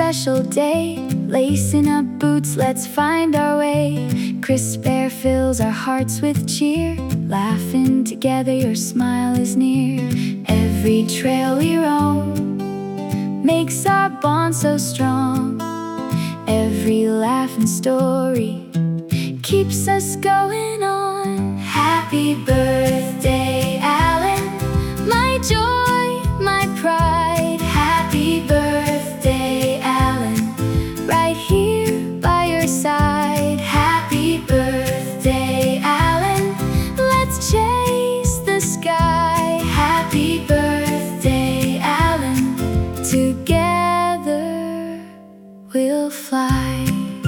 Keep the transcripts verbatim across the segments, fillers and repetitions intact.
special day. Lacing up boots, let's find our way. Crisp air fills our hearts with cheer. Laughing together, your smile is near. Every trail we roam makes our bond so strong. Every laugh and story keeps us going on. Happy birthday, Alan, my joy, my pride. Happy birthday, Alan, right here by your side. Happy birthday, Alan, let's chase the sky. Happy birthday, Alan, together we'll fly.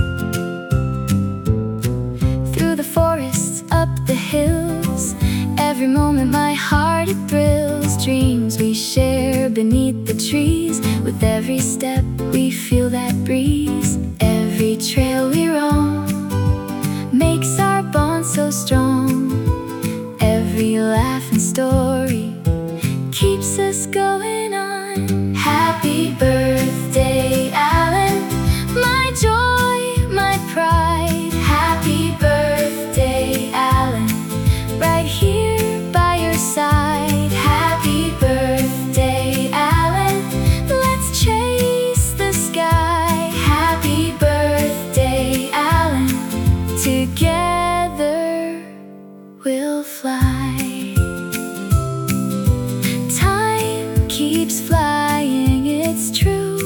Through the forests, up the hills, every moment my heart it thrills. Dreams we share beneath the trees. With every step we feel that breeze. Every trail we roam makes our bond so strong. Every laugh and story keeps us going on. Happy birthday, Alan, my joy, my pride. Happy birthday, Alan, right here by your side. Happy birthday, Alan, let's chase the sky. Happy birthday, Alan, together we'll fly. Time keeps flying, it's true,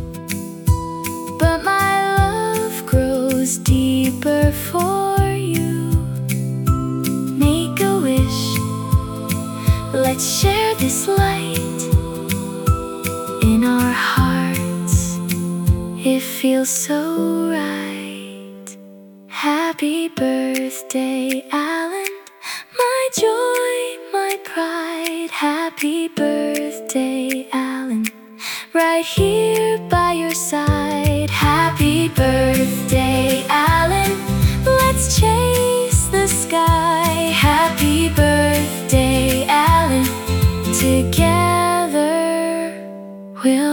but my love grows deeper for you. Make a wish, let's share this light. In our hearts, it feels so right. Happy birthday, Alan, my joy, my pride. Happy birthday, Alan, right here by your side. Happy birthday, Alan, let's chase the sky. Happy birthday, Alan, together we'll